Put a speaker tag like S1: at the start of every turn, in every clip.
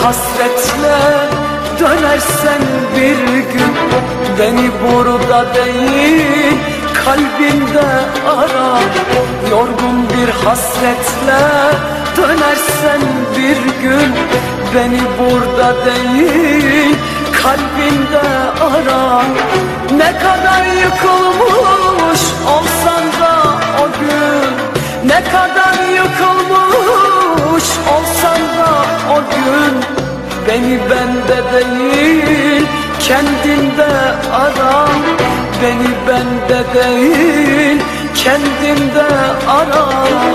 S1: hasretle dönersen bir gün, beni burada değil kalbinde ara. Yorgun bir hasretle dönersen bir gün, beni burada değil kalbinde ara. Ne kadar yıkılmış olsan da o gün, ne kadar yıkılmış olsan da o gün, beni bende değil kendinde ara. Beni bende değil kendinde ara.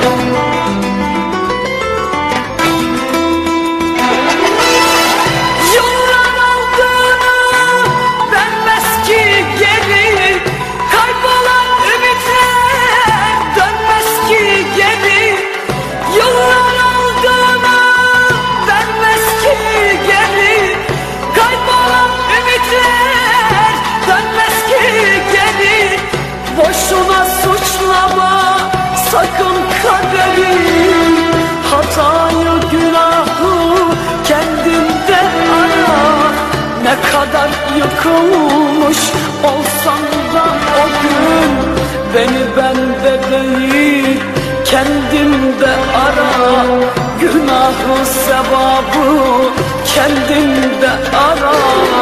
S1: Boşuna suçlama sakın kaderi, hatayı günahı kendinde ara. Ne kadar yıkılmış olsan da o gün, beni bende değil kendinde ara. Günahı sevabı kendinde ara.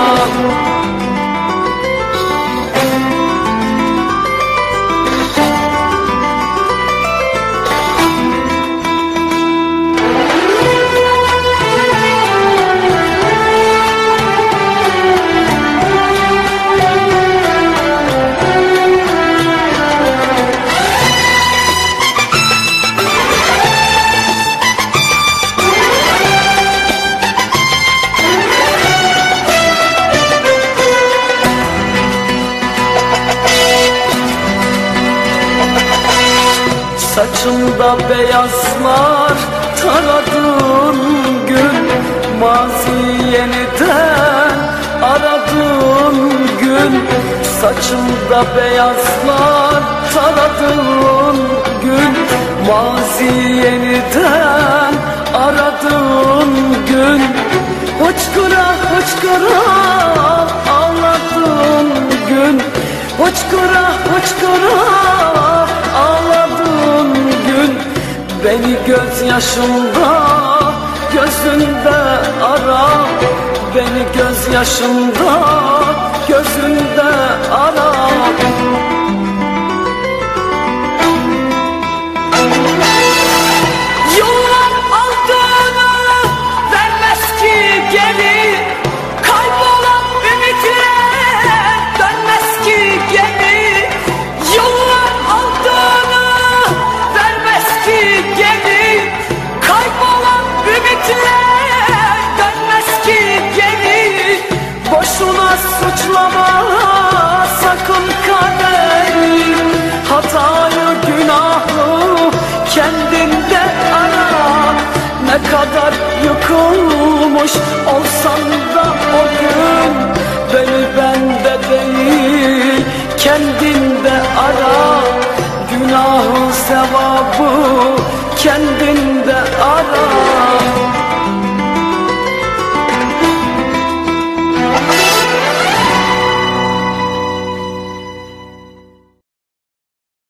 S1: Saçımda beyazlar taradığın gün, mazi yeniden aradığın gün. Saçımda beyazlar taradığın gün, mazi yeniden aradığın gün. Hıçkıra hıçkıra ağladığın gün, hıçkıra hıçkıra ağladığın gün, beni gözyaşımda gözünde ara. Beni gözyaşımda gözünde ara. Yıllar aldığını vermez ki geri, kaybolan ümitler dönmez ki geri. Yıllar aldığını vermez ki geri, kaybolan ümitler dönmez ki geri. Boşuna suçlama sakın kaderi, hatayı günahı kendinde ara. Ne kadar yıkılmış olsan da o gün, beni bende değil kendinde ara. Günahı sevabı kendinde